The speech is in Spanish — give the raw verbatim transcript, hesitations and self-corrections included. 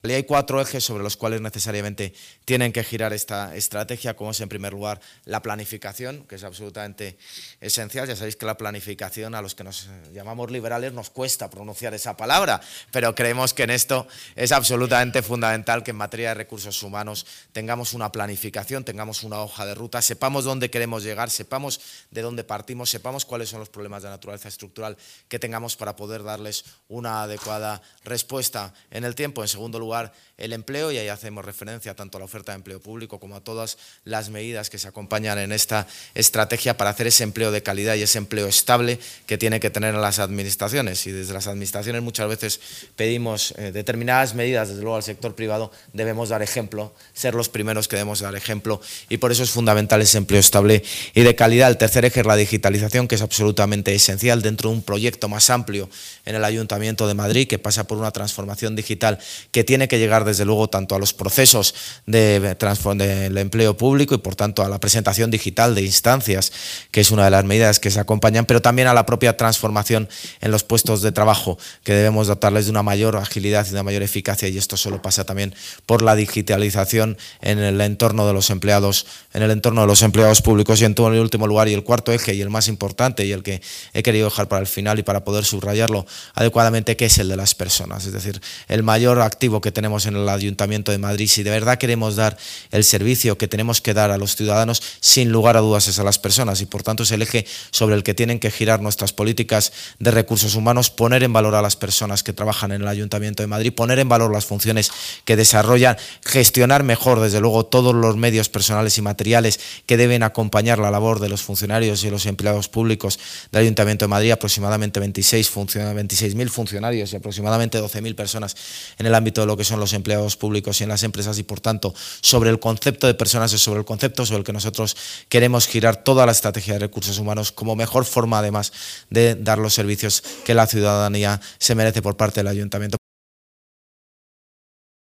Y hay cuatro ejes sobre los cuales necesariamente tienen que girar esta estrategia, como es en primer lugar la planificación, que es absolutamente esencial. Ya sabéis que la planificación, a los que nos llamamos liberales nos cuesta pronunciar esa palabra, pero creemos que en esto es absolutamente fundamental que en materia de recursos humanos tengamos una planificación, tengamos una hoja de ruta, sepamos dónde queremos llegar, sepamos de dónde partimos, sepamos cuáles son los problemas de naturaleza estructural que tengamos para poder darles una adecuada respuesta en el tiempo. En segundo lugar, el empleo, y ahí hacemos referencia tanto a la oferta de empleo público como a todas las medidas que se acompañan en esta estrategia para hacer ese empleo de calidad y ese empleo estable que tiene que tener las administraciones. Y desde las administraciones muchas veces pedimos eh, determinadas medidas, desde luego al sector privado debemos dar ejemplo, ser los primeros que debemos dar ejemplo, y por eso es fundamental ese empleo estable y de calidad. El tercer eje es la digitalización, que es absolutamente esencial dentro de un proyecto más amplio en el Ayuntamiento de Madrid, que pasa por una transformación digital que tiene que llegar desde luego tanto a los procesos de del empleo público y por tanto a la presentación digital de instancias, que es una de las medidas que se acompañan, pero también a la propia transformación en los puestos de trabajo, que debemos dotarles de una mayor agilidad y de una mayor eficacia, y esto solo pasa también por la digitalización en el entorno de los empleados, en el entorno de los empleados públicos. Y en todo el último lugar, y el cuarto eje y el más importante y el que he querido dejar para el final y para poder subrayarlo adecuadamente, que es el de las personas, es decir, el mayor activo que tenemos en el Ayuntamiento de Madrid. Si de verdad queremos dar el servicio que tenemos que dar a los ciudadanos, sin lugar a dudas es a las personas, y por tanto es el eje sobre el que tienen que girar nuestras políticas de recursos humanos, poner en valor a las personas que trabajan en el Ayuntamiento de Madrid, poner en valor las funciones que desarrollan, gestionar mejor desde luego todos los medios personales y materiales que deben acompañar la labor de los funcionarios y los empleados públicos del Ayuntamiento de Madrid, aproximadamente veintiséis mil funcionarios y aproximadamente doce mil personas en el ámbito de lo que son los empleados públicos y en las empresas, y por tanto sobre el concepto de personas es sobre el concepto sobre el que nosotros queremos girar toda la estrategia de recursos humanos como mejor forma además de dar los servicios que la ciudadanía se merece por parte del Ayuntamiento.